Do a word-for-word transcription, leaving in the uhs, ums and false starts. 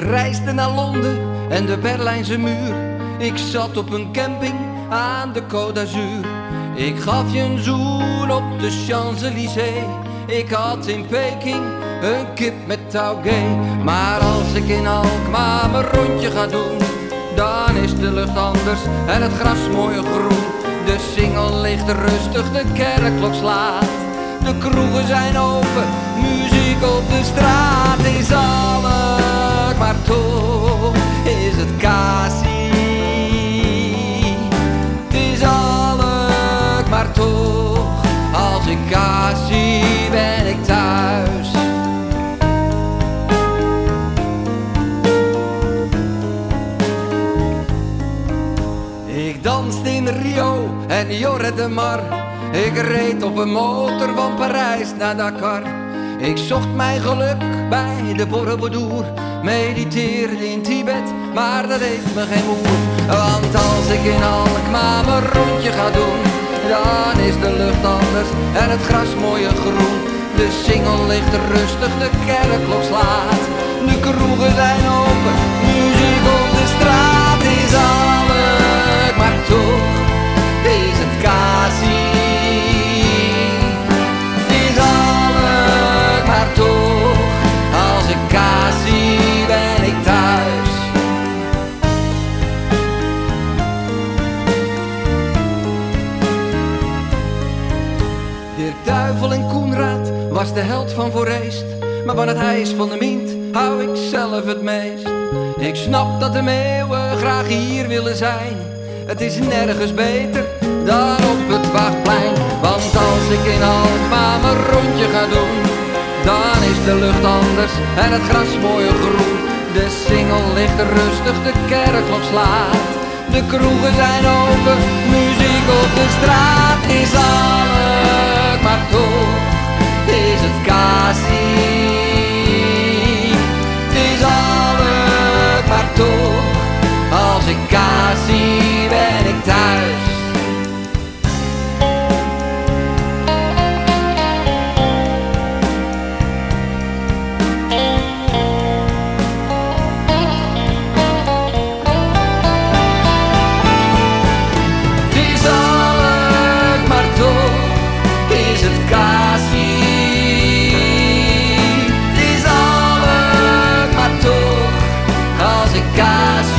reisde naar Londen en de Berlijnse muur. Ik zat op een camping aan de Côte d'Azur. Ik gaf je een zoen op de Champs-Élysées. Ik had in Peking een kip met taugé. Maar als ik in Alkmaar mijn rondje ga doen, dan is de lucht anders en het gras mooier groen. De singel ligt rustig, de kerkklok slaat. De kroegen zijn open, muziek op de straat. Is Alk, maar toch is het Cassie. Het is Alk, maar toch, als ik Cassie ben ik thuis. Ik danste in Rio en Lloret de Mar. Ik reed op een motor van Parijs naar Dakar. Ik zocht mijn geluk bij de Borobudur. Mediteerde in Tibet, maar dat deed me geen moer. Want als ik in Alkmaar mijn rondje ga doen, dan is de lucht anders en het gras mooier groen. De singel ligt rustig, de kerkklok slaat. De kroegen zijn open, muziek op de straat. Is Alk, maar toch is het Cassie. Is Alk, maar toch, als ik Cassie ben ik thuis. Dirk Duivel en Koenraad was de held van Voorreest. Maar van het ijs van de Mient hou ik zelf het meest. Ik snap dat de meeuwen graag hier willen zijn. Het is nergens beter dan op het Waagplein. Want als ik in Alkmaar mijn rondje ga doen, dan is de lucht anders en het gras mooier groen. De singel ligt rustig, de kerkklok slaat. De kroegen zijn open, muziek op de straat. Is Alk, maar toch is het Cassie. Het is Alk, maar toch, als ik Cassie ben ik thuis. Cassie.